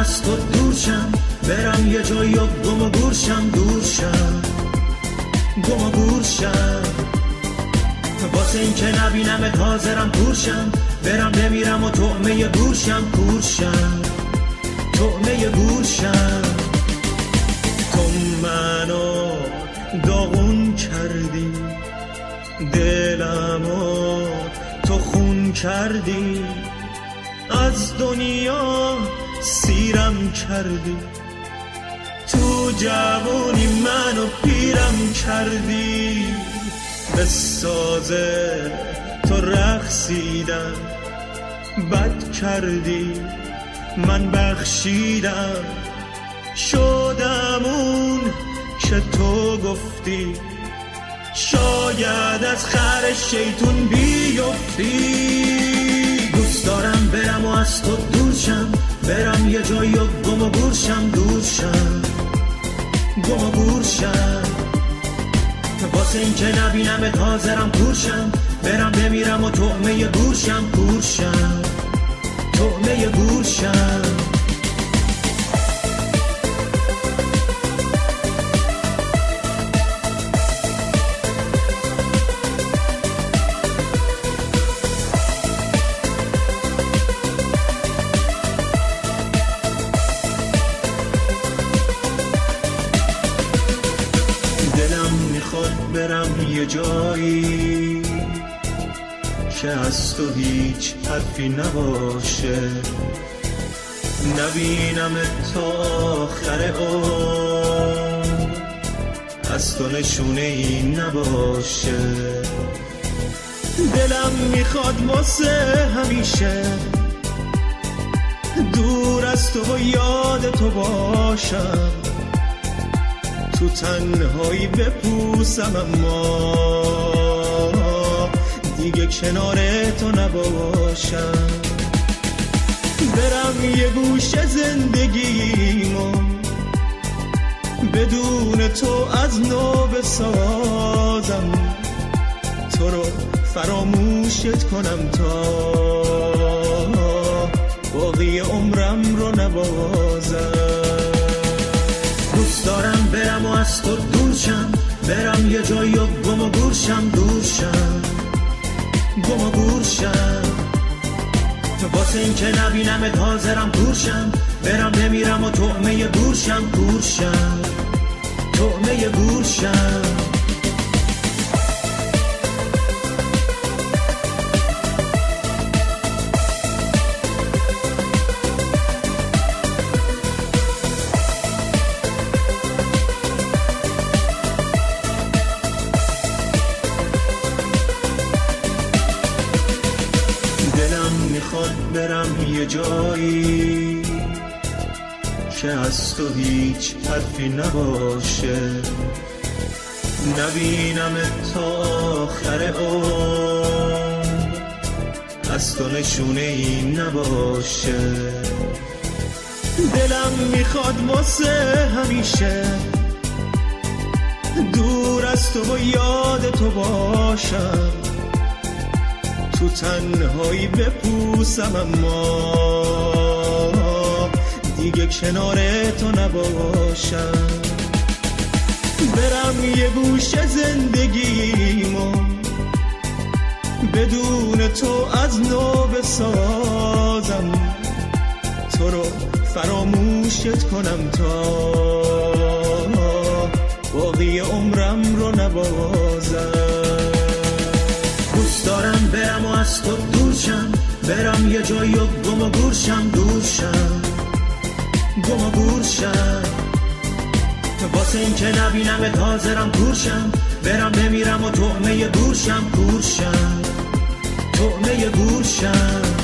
از تو دورشم، برم یه جایی و گم و گورشم، دورشم گم و گورشم. واسه این که نبینمت حاضرم کورشم، برم بمیرم و طعمه گورشم، کورشم طعمه گورشم. تو منو داغون کردی، دلمو تو خون کردی، از دنیا سیرم کردی، تو جوونی منو پیرم کردی. به سازه تو رقصیدم، بد کردی من بخشیدم، شدم اون که تو گفتی، شاید از خر شیطون بیفتی. دوست دارم برم و از تو دورشم، برم یه جایی و گم و گورشم، دورشم گم و گورشم. واسه این که نبینمت حاضرم کورشم، برم بمیرم و طعمه گورشم، کورشم طعمه گورشم. برم یه جایی که از تو هیچ حرفی نباشه، نبینم تا آخر عمر، از تو نشونه ای نباشه. دلم میخواد واسه همیشه دور از تو و یاد تو باشم، تو تنهایی بپوسم اما دیگه کنار تو نباشم. برم یه گوشه زندگیمو بدون تو از نو بسازم، تو رو فراموشت کنم تا باقی عمرم رو نبازم. دوست دارم برم و از تو دورشم، برم یه جایی و گم و گورشم، دورشم گم و گورشم. واسه این که نبینمت حاضرم کورشم، برم بمیرم و طعمه گورشم، کورشم طعمه گورشم. برم یه جایی که از تو هیچ حرفی نباشه، نبینم تا آخر عمر، از تو نشونه ای نباشه. دلم میخواد واسه همیشه دور از تو و یاد تو باشم، تو تنهایی بپوسم اما دیگه کنار تو نباشم. برم یه گوشه زندگیمو بدون تو از نو بسازم، تو رو فراموشت کنم تا باقی عمرم رو نبازم. دوست دارم برم و از تو دورشم، برم یه جایی و گم و گورشم، دورشم گم و گورشم. واسه این که نبینمت حاضرم کورشم، برم بمیرم و طعمه گورشم، کورشم طعمه گورشم.